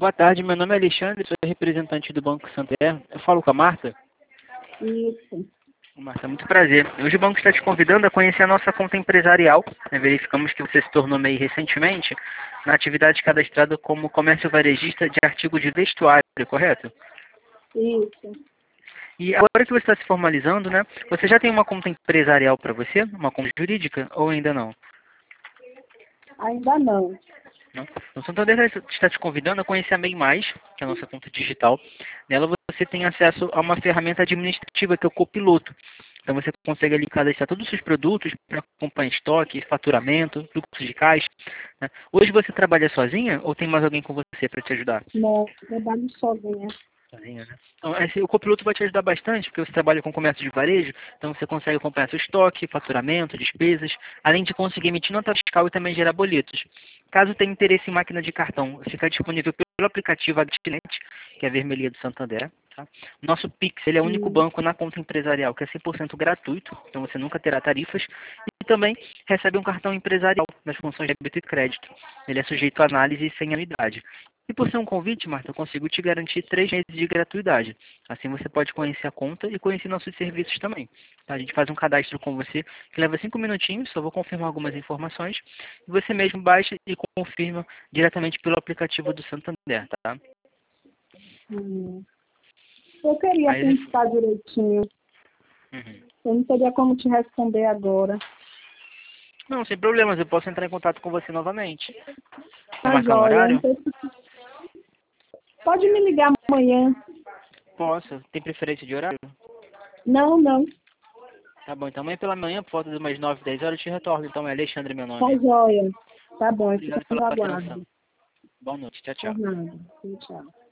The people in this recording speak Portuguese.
Boa tarde, meu nome é Alexandre, sou representante do Banco Santander. Eu falo com a Marta. Isso. Marta, muito prazer. Hoje o banco está te convidando a conhecer a nossa conta empresarial. Verificamos que você se tornou MEI recentemente na atividade cadastrada como comércio varejista de artigo de vestuário, correto? Isso. E agora que você está se formalizando, né? Você já tem uma conta empresarial para você? Uma conta jurídica ou ainda não? Ainda não. Não. O Santander está te convidando a conhecer a MEI+, que é a nossa conta digital. Nela você tem acesso a uma ferramenta administrativa que é o Copiloto. Então você consegue ali cadastrar todos os seus produtos para acompanhar estoque, faturamento, fluxo de caixa, né? Hoje você trabalha sozinha ou tem mais alguém com você para te ajudar? Não, trabalho sozinha. Sozinha, né? Então, o copiloto vai te ajudar bastante, porque você trabalha com comércio de varejo, então você consegue acompanhar seu estoque, faturamento, despesas, além de conseguir emitir nota fiscal e também gerar boletos. Caso tenha interesse em máquina de cartão, fica disponível pelo aplicativo Agnet, que é a vermelhinha do Santander. Tá? O nosso Pix, ele é o único banco na conta empresarial que é 100% gratuito, então você nunca terá tarifas, e também recebe um cartão empresarial nas funções de débito e crédito. Ele é sujeito a análise sem anuidade. E por ser um convite, Marta, eu consigo te garantir 3 meses de gratuidade. Assim você pode conhecer a conta e conhecer nossos serviços também. Tá? A gente faz um cadastro com você que leva 5 minutinhos, só vou confirmar algumas informações. E você mesmo baixa e confirma diretamente pelo aplicativo do Santander, tá? Eu queria Aí, pensar direitinho. Eu não teria como te responder agora. Não, sem problemas, eu posso entrar em contato com você novamente. Quer Tá marcar um joia. horário? Pode me ligar amanhã. Posso. Tem preferência de horário? Não, não. Tá bom, então amanhã pela manhã, por volta de umas 9, 10 horas, eu te retorno. Então é Alexandre meu Tá nome. joia. Tá bom, eu fico Obrigado pela no atenção. aguardo. Boa noite, tchau, Por tchau. nada. Tchau.